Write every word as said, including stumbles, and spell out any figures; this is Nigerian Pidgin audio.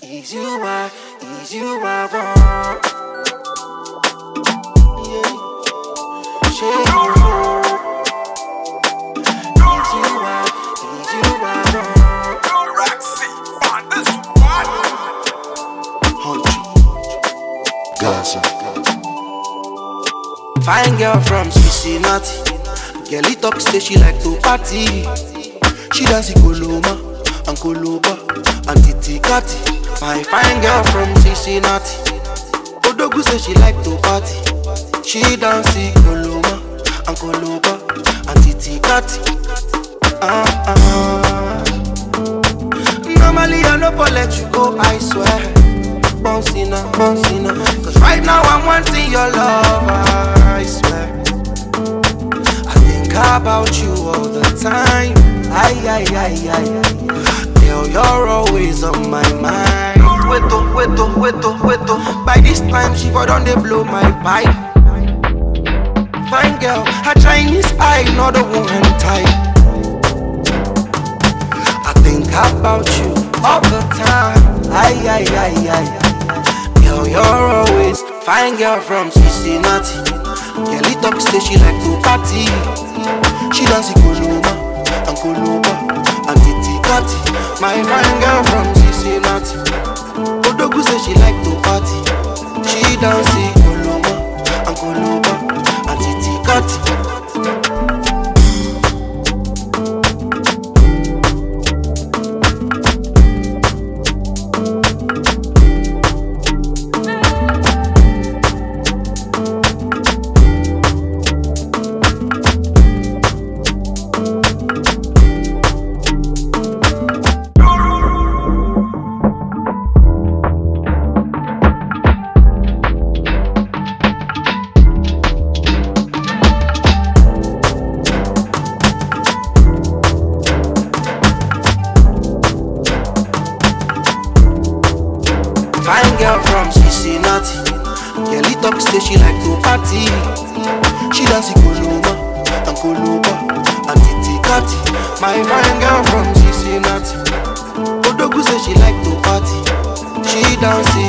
Is you I, is you I want. Yeah. Shake you. Is you I, is you I want. Roxy on this one. Hunch, Gaza. Fine girl from Cincinnati. Girl, it talk say she like to party. She dance Koloma and Koloba and Titi Kati. My fine girl from Cincinnati. Odogu say she like to party. She dance Koloma and Koloba and Titi Kati. Uh, uh. Normally I no for let you go, I swear. Bouncina, bouncina. Cause right now I'm wanting your love, I swear. About you all the time. Ay, ay, ay, ay. Girl, you're always on my mind. Weto, weto, weto, weto. By this time, she for done they blow my pipe. Fine girl, her Chinese eye, not a woman type. I think about you all the time. Ay, ay, ay, ay. Girl, you're always fine girl from Cincinnati. Girl, it talk say she like to party. She dance Koloma and Koloba and Titi Kati. My fine girl from Cincinnati. Odogu say she like to party. She dance Koloma and Koloba and Titi Kati. Fine girl from Cincinnati. Girl, it talk say she like to party. She dance Koloma and Koloba and Titi Kati. My fine girl from Cincinnati. Odogu say she like to party. She dance